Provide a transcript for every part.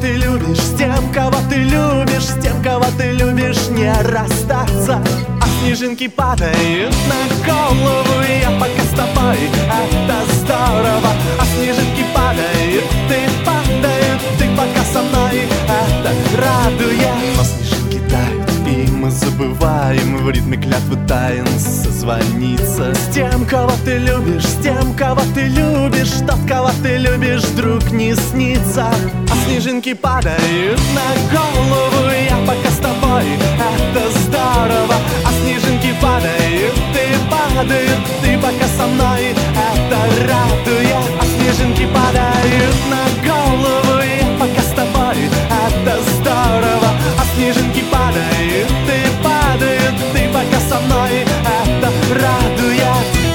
ты любишь, с тем, кого ты любишь, с тем, кого ты любишь, не расстаться. А снежинки падают на голову, я пока с тобой, это здорово. А снежинки падают, ты пока со мной, это радует. Но снежинки тают, и мы забываем в ритме клятвы тайн созвониться. С тем, кого ты любишь, с тем, кого ты любишь, тот, кого ты любишь, вдруг не снится. А снежинки падают на голову, я пока с тобой, это здорово. А снежинки падают, ты пока со мной, это радует. А снежинки падают на голову, я пока с тобой, это здорово. А снежинки падают, ты пока со мной, это радует.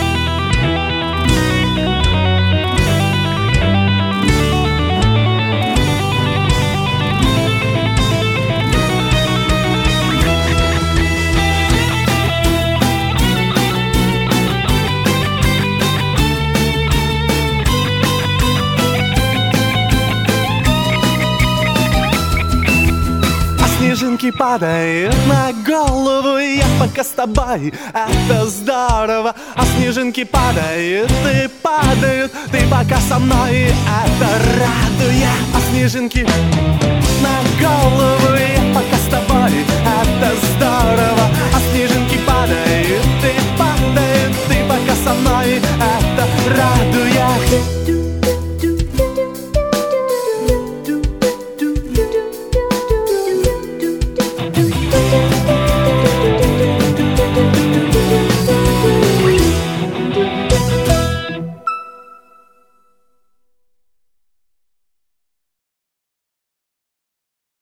Снежинки падают на голову, я пока с тобой, это здорово. А снежинки падают, ты пока со мной, это радует. А снежинки на голову, я пока с тобой, это здорово.